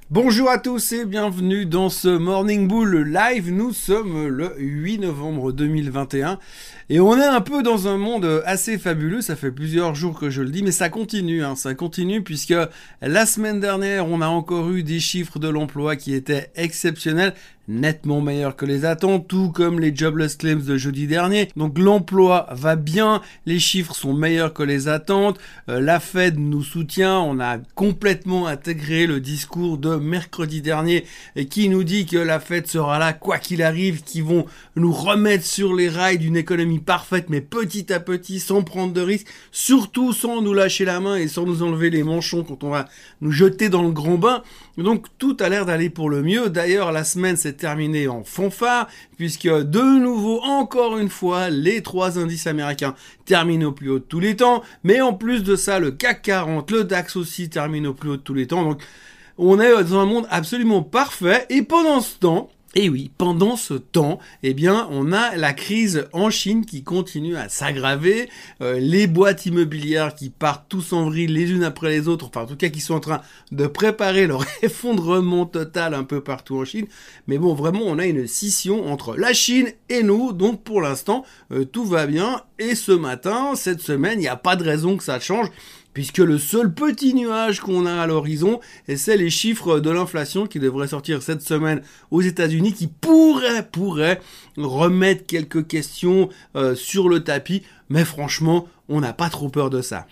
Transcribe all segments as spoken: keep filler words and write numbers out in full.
Bonjour à tous et bienvenue dans ce Morning Bull Live. Nous sommes le huit novembre deux mille vingt et un et on est un peu dans un monde assez fabuleux. Ça fait plusieurs jours que je le dis, mais ça continue, hein, ça continue puisque la semaine dernière, on a encore eu des chiffres de l'emploi qui étaient exceptionnels, nettement meilleurs que les attentes, tout comme les jobless claims de jeudi dernier. Donc l'emploi va bien, les chiffres sont meilleurs que les attentes, euh, la Fed nous soutient, on a complètement intégré le discours de mercredi dernier et qui nous dit que la Fed sera là quoi qu'il arrive, qu'ils vont nous remettre sur les rails d'une économie parfaite mais petit à petit, sans prendre de risques, surtout sans nous lâcher la main et sans nous enlever les manchons quand on va nous jeter dans le grand bain. Donc tout a l'air d'aller pour le mieux. D'ailleurs, la semaine s'est terminée en fanfare puisque de nouveau, encore une fois, les trois indices américains terminent au plus haut de tous les temps. Mais en plus de ça, le C A C quarante, le DAX aussi termine au plus haut de tous les temps. Donc on est dans un monde absolument parfait. Et pendant ce temps, et oui, pendant ce temps, eh bien, on a la crise en Chine qui continue à s'aggraver, euh, les boîtes immobilières qui partent tous en vrille les unes après les autres, enfin en tout cas qui sont en train de préparer leur effondrement total un peu partout en Chine. Mais bon, vraiment, on a une scission entre la Chine et nous, donc pour l'instant, euh, tout va bien. Et ce matin, cette semaine, il n'y a pas de raison que ça change, puisque le seul petit nuage qu'on a à l'horizon, c'est les chiffres de l'inflation qui devraient sortir cette semaine aux États-Unis, qui pourraient, pourraient remettre quelques questions euh, sur le tapis. Mais franchement, on n'a pas trop peur de ça.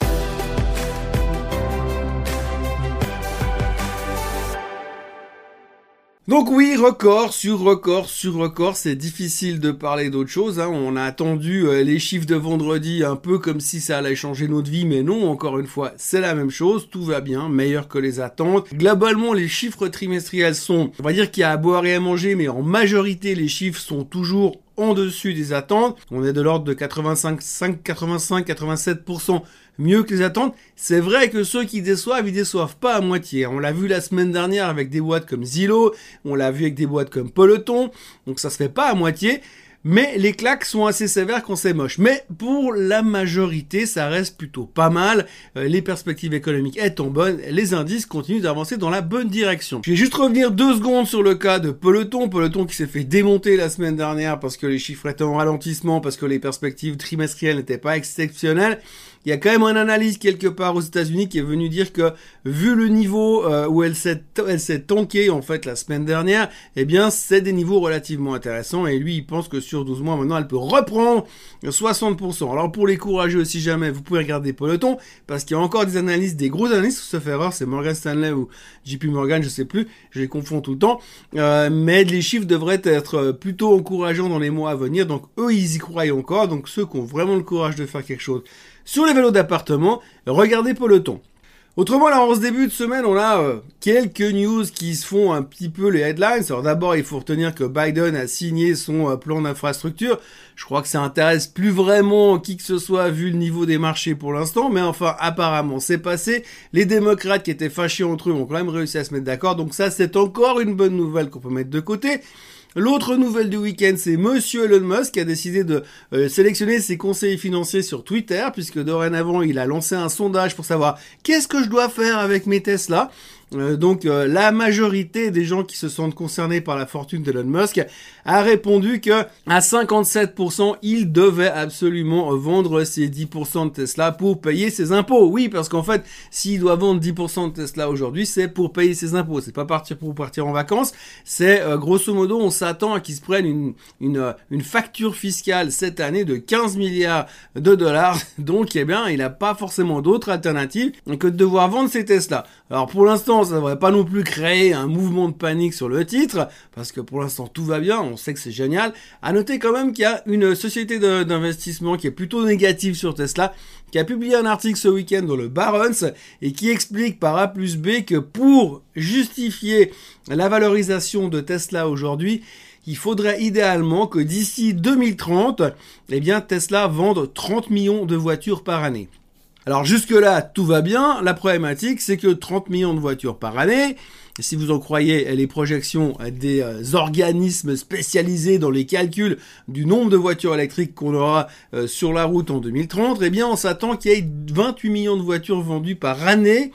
Donc oui, record sur record sur record, c'est difficile de parler d'autre chose, hein. On a attendu euh, les chiffres de vendredi un peu comme si ça allait changer notre vie, mais non, encore une fois, c'est la même chose, tout va bien, meilleur que les attentes. Globalement, les chiffres trimestriels sont, on va dire qu'il y a à boire et à manger, mais en majorité, les chiffres sont toujours en dessus des attentes. On est de l'ordre de quatre-vingt-cinq, quatre-vingt-cinq, quatre-vingt-sept pour cent mieux que les attentes. C'est vrai que ceux qui déçoivent, ils déçoivent pas à moitié. On l'a vu la semaine dernière avec des boîtes comme Zillow, on l'a vu avec des boîtes comme Peloton, donc ça se fait pas à moitié. Mais les claques sont assez sévères quand c'est moche. Mais pour la majorité, ça reste plutôt pas mal. Euh, les perspectives économiques étant bonnes, les indices continuent d'avancer dans la bonne direction. Je vais juste revenir deux secondes sur le cas de Peloton. Peloton qui s'est fait démonter la semaine dernière parce que les chiffres étaient en ralentissement, parce que les perspectives trimestrielles n'étaient pas exceptionnelles. Il y a quand même un analyse quelque part aux États-Unis qui est venu dire que vu le niveau euh, où elle s'est elle s'est tankée en fait la semaine dernière, eh bien c'est des niveaux relativement intéressants et lui il pense que sur douze mois maintenant elle peut reprendre soixante pour cent. Alors pour les courageux, si jamais vous pouvez regarder Peloton parce qu'il y a encore des analystes, des gros analystes, sauf erreur, c'est Morgan Stanley ou J P Morgan, je sais plus, je les confonds tout le temps, euh, mais les chiffres devraient être plutôt encourageants dans les mois à venir, donc eux ils y croient encore, donc ceux qui ont vraiment le courage de faire quelque chose sur les vélos d'appartement, regardez Peloton. Autrement, là, en ce début de semaine, on a euh, quelques news qui se font un petit peu les headlines. Alors d'abord, il faut retenir que Biden a signé son euh, plan d'infrastructure. Je crois que ça intéresse plus vraiment qui que ce soit vu le niveau des marchés pour l'instant, mais enfin, apparemment, c'est passé. Les démocrates qui étaient fâchés entre eux ont quand même réussi à se mettre d'accord. Donc ça, c'est encore une bonne nouvelle qu'on peut mettre de côté. L'autre nouvelle du week-end, c'est Monsieur Elon Musk qui a décidé de euh, sélectionner ses conseillers financiers sur Twitter, puisque dorénavant, il a lancé un sondage pour savoir qu'est-ce que je dois faire avec mes Tesla. Euh, donc euh, la majorité des gens qui se sentent concernés par la fortune d'Elon Musk a répondu que à cinquante-sept pour cent il devait absolument vendre ses dix pour cent de Tesla pour payer ses impôts. Oui, parce qu'en fait, s'il doit vendre dix pour cent de Tesla aujourd'hui, c'est pour payer ses impôts. C'est pas partir pour partir en vacances. C'est euh, grosso modo, on s'attend à qu'ils se prennent une une euh, une facture fiscale cette année de quinze milliards de dollars. Donc, eh bien, il n'a pas forcément d'autre alternative que de devoir vendre ses Tesla. Alors pour l'instant, ça ne devrait pas non plus créer un mouvement de panique sur le titre, parce que pour l'instant tout va bien, on sait que c'est génial. À noter quand même qu'il y a une société de, d'investissement qui est plutôt négative sur Tesla, qui a publié un article ce week-end dans le Barron's et qui explique par A plus B que pour justifier la valorisation de Tesla aujourd'hui, il faudrait idéalement que d'ici deux mille trente, eh bien Tesla vende trente millions de voitures par année. Alors jusque-là, tout va bien. La problématique, c'est que trente millions de voitures par année, si vous en croyez les projections des organismes spécialisés dans les calculs du nombre de voitures électriques qu'on aura sur la route en deux mille trente, eh bien on s'attend qu'il y ait vingt-huit millions de voitures vendues par année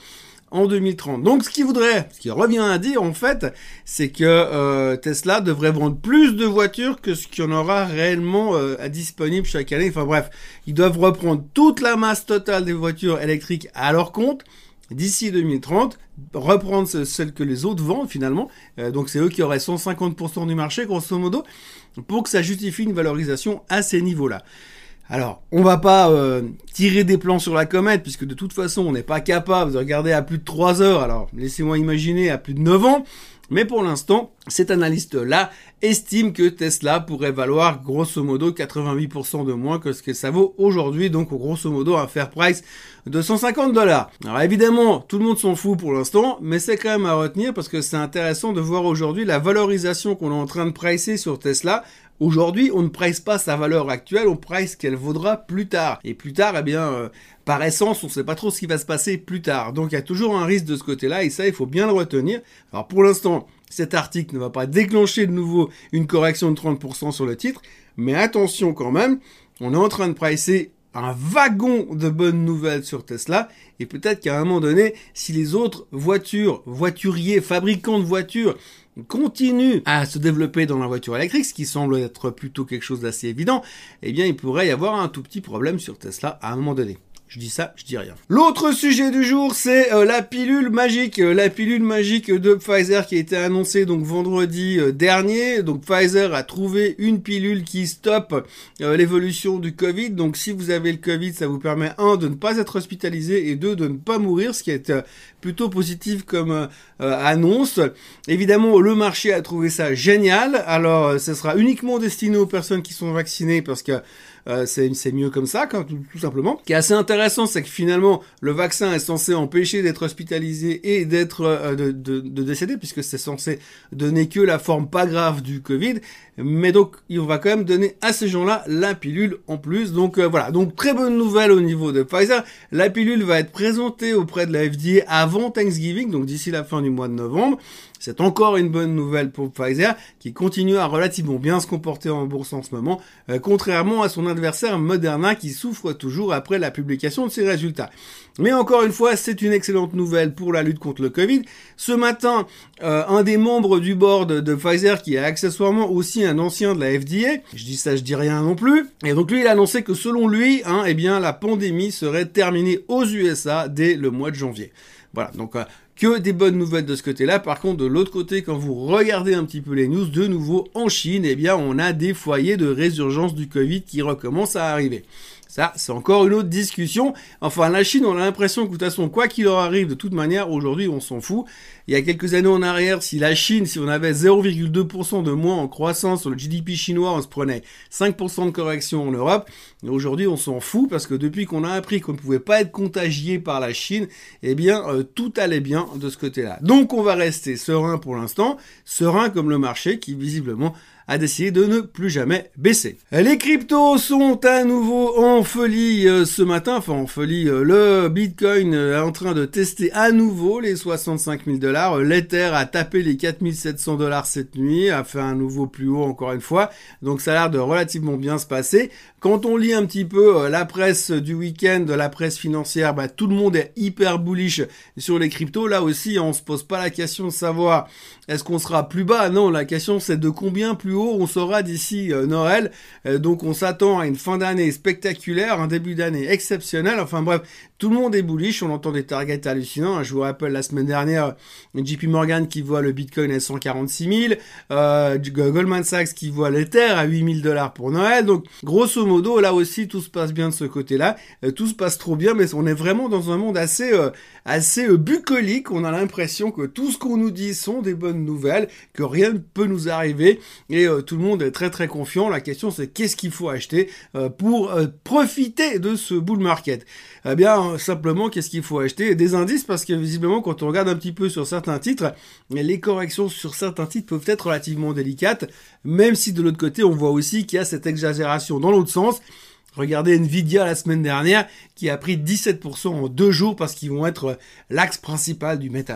en deux mille trente. Donc ce qui voudrait, ce qui revient à dire en fait, c'est que euh, Tesla devrait vendre plus de voitures que ce qu'il y en aura réellement euh, à disponible chaque année. Enfin bref, ils doivent reprendre toute la masse totale des voitures électriques à leur compte d'ici deux mille trente, reprendre celles que les autres vendent finalement. Euh, donc c'est eux qui auraient cent cinquante pour cent du marché grosso modo, pour que ça justifie une valorisation à ces niveaux-là. Alors, on va pas euh, tirer des plans sur la comète, puisque de toute façon, on n'est pas capable de regarder à plus de trois heures, alors laissez-moi imaginer à plus de neuf ans, mais pour l'instant, cet analyste-là estime que Tesla pourrait valoir grosso modo quatre-vingt-huit pour cent de moins que ce que ça vaut aujourd'hui, donc grosso modo un fair price de cent cinquante dollars. Alors évidemment, tout le monde s'en fout pour l'instant, mais c'est quand même à retenir parce que c'est intéressant de voir aujourd'hui la valorisation qu'on est en train de pricer sur Tesla. Aujourd'hui, on ne price pas sa valeur actuelle, on price ce qu'elle vaudra plus tard. Et plus tard, eh bien, euh, par essence, on ne sait pas trop ce qui va se passer plus tard. Donc, il y a toujours un risque de ce côté-là, et ça, il faut bien le retenir. Alors, pour l'instant, cet article ne va pas déclencher de nouveau une correction de trente pour cent sur le titre, mais attention quand même, on est en train de pricer un wagon de bonnes nouvelles sur Tesla, et peut-être qu'à un moment donné, si les autres voitures, voituriers, fabricants de voitures, continue à se développer dans la voiture électrique, ce qui semble être plutôt quelque chose d'assez évident, eh bien, il pourrait y avoir un tout petit problème sur Tesla à un moment donné. Je dis ça, je dis rien. L'autre sujet du jour, c'est euh, la pilule magique. Euh, la pilule magique de Pfizer qui a été annoncée donc vendredi euh, dernier. Donc Pfizer a trouvé une pilule qui stoppe euh, l'évolution du Covid. Donc si vous avez le Covid, ça vous permet, un, de ne pas être hospitalisé et deux, de ne pas mourir, ce qui est euh, plutôt positif comme euh, euh, annonce. Évidemment, le marché a trouvé ça génial. Alors, euh, ce sera uniquement destiné aux personnes qui sont vaccinées parce que Euh, c'est, c'est mieux comme ça, quand, tout, tout simplement. Ce qui est assez intéressant, c'est que finalement, le vaccin est censé empêcher d'être hospitalisé et d'être euh, de, de, de décéder, puisque c'est censé donner que la forme pas grave du Covid. Mais donc, on va quand même donner à ces gens-là la pilule en plus. Donc euh, voilà, donc très bonne nouvelle au niveau de Pfizer. La pilule va être présentée auprès de la F D A avant Thanksgiving, donc d'ici la fin du mois de novembre. C'est encore une bonne nouvelle pour Pfizer, qui continue à relativement bien se comporter en bourse en ce moment, euh, contrairement à son adversaire Moderna, qui souffre toujours après la publication de ses résultats. Mais encore une fois, c'est une excellente nouvelle pour la lutte contre le Covid. Ce matin, euh, un des membres du board de Pfizer, qui est accessoirement aussi un ancien de la F D A, je dis ça, je dis rien non plus, et donc lui, il a annoncé que selon lui, hein, eh bien, la pandémie serait terminée aux U S A dès le mois de janvier. Voilà, donc euh, que des bonnes nouvelles de ce côté-là. Par contre, de l'autre côté, quand vous regardez un petit peu les news, de nouveau en Chine, eh bien, on a des foyers de résurgence du Covid qui recommencent à arriver. Ça, c'est encore une autre discussion. Enfin, la Chine, on a l'impression que de toute façon, quoi qu'il leur arrive, de toute manière, aujourd'hui, on s'en fout. Il y a quelques années en arrière, si la Chine, si on avait zéro virgule deux pour cent de moins en croissance sur le G D P chinois, on se prenait cinq pour cent de correction en Europe. Et aujourd'hui, on s'en fout parce que depuis qu'on a appris qu'on ne pouvait pas être contagié par la Chine, eh bien, euh, tout allait bien de ce côté-là. Donc, on va rester serein pour l'instant, serein comme le marché qui, visiblement, a décidé de ne plus jamais baisser. Les cryptos sont à nouveau en folie euh, ce matin, enfin en folie, euh, le Bitcoin euh, est en train de tester à nouveau les soixante-cinq mille dollars, l'Ether a tapé les quatre mille sept cents dollars cette nuit, a fait un nouveau plus haut encore une fois, donc ça a l'air de relativement bien se passer. Quand on lit un petit peu euh, la presse du week-end, la presse financière, bah, tout le monde est hyper bullish sur les cryptos. Là aussi, on se pose pas la question de savoir est-ce qu'on sera plus bas. Non, la question c'est de combien plus haut on sera d'ici euh, Noël. Euh, donc on s'attend à une fin d'année spectaculaire, un début d'année exceptionnel. Enfin bref, tout le monde est bullish. On entend des targets hallucinants. Je vous rappelle la semaine dernière, J P Morgan qui voit le Bitcoin à cent quarante-six mille, euh, Goldman Sachs qui voit l'Ether à huit mille dollars pour Noël. Donc grosso modo, là aussi, tout se passe bien de ce côté-là. Euh, tout se passe trop bien, mais on est vraiment dans un monde assez, euh, assez euh, bucolique. On a l'impression que tout ce qu'on nous dit sont des bonnes nouvelles, que rien ne peut nous arriver, et euh, tout le monde est très très confiant. La question, c'est qu'est-ce qu'il faut acheter euh, pour euh, profiter de ce bull market? Eh bien, euh, simplement, qu'est-ce qu'il faut acheter? Des indices, parce que visiblement, quand on regarde un petit peu sur certains titres, les corrections sur certains titres peuvent être relativement délicates, même si de l'autre côté, on voit aussi qu'il y a cette exagération dans l'autre sens. Regardez Nvidia la semaine dernière qui a pris dix-sept pour cent en deux jours parce qu'ils vont être l'axe principal du métaverse.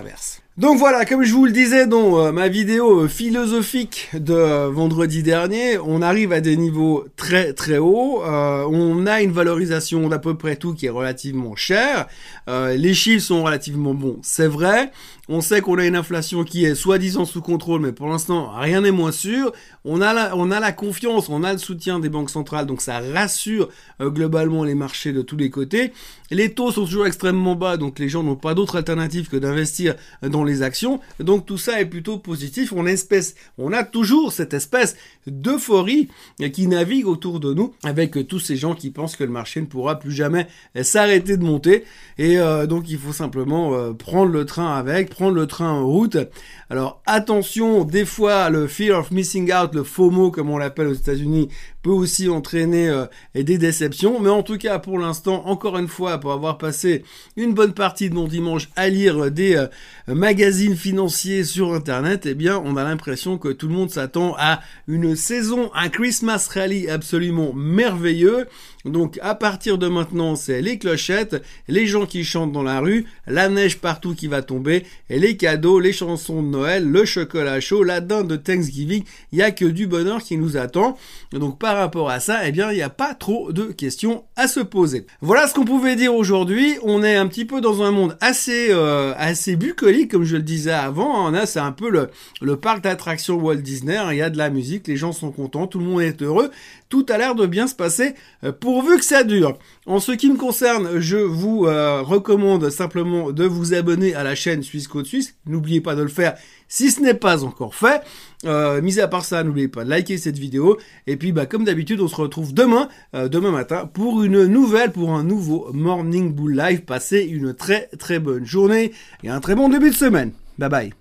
Donc voilà, comme je vous le disais dans euh, ma vidéo philosophique de euh, vendredi dernier, on arrive à des niveaux très très hauts, euh, on a une valorisation d'à peu près tout qui est relativement chère, euh, les chiffres sont relativement bons, c'est vrai, on sait qu'on a une inflation qui est soi-disant sous contrôle, mais pour l'instant rien n'est moins sûr, on a la, on a la confiance, on a le soutien des banques centrales, donc ça rassure euh, globalement les marchés de tous les côtés, les taux sont toujours extrêmement bas, donc les gens n'ont pas d'autre alternative que d'investir dans les actions, donc tout ça est plutôt positif, on, espèce, on a toujours cette espèce d'euphorie qui navigue autour de nous, avec tous ces gens qui pensent que le marché ne pourra plus jamais s'arrêter de monter, et euh, donc il faut simplement euh, prendre le train avec, prendre le train en route. Alors attention, des fois le fear of missing out, le FOMO comme on l'appelle aux États-Unis, peut aussi entraîner euh, des déceptions, mais en tout cas pour l'instant, encore une fois, pour avoir passé une bonne partie de mon dimanche à lire des euh, magazines financiers sur internet, eh bien on a l'impression que tout le monde s'attend à une saison, un Christmas rally absolument merveilleux. Donc à partir de maintenant, c'est les clochettes, les gens qui chantent dans la rue, la neige partout qui va tomber, et les cadeaux, les chansons de Noël, le chocolat chaud, la dinde de Thanksgiving, il n'y a que du bonheur qui nous attend. Donc par rapport à ça, eh bien il n'y a pas trop de questions à se poser. Voilà ce qu'on pouvait dire aujourd'hui. On est un petit peu dans un monde assez euh, assez bucolique, comme je le disais avant. Là, c'est un peu le, le parc d'attractions Walt Disney. Il y a de la musique, les gens sont contents, tout le monde est heureux. Tout a l'air de bien se passer, euh, pourvu que ça dure. En ce qui me concerne, je vous euh, recommande simplement de vous abonner à la chaîne Suisse Côte Suisse. N'oubliez pas de le faire si ce n'est pas encore fait. Euh, mis à part ça, n'oubliez pas de liker cette vidéo. Et puis, bah, comme d'habitude, on se retrouve demain, euh, demain matin, pour une nouvelle, pour un nouveau Morning Bull Live. Passez une très très bonne journée et un très bon début de semaine. Bye bye.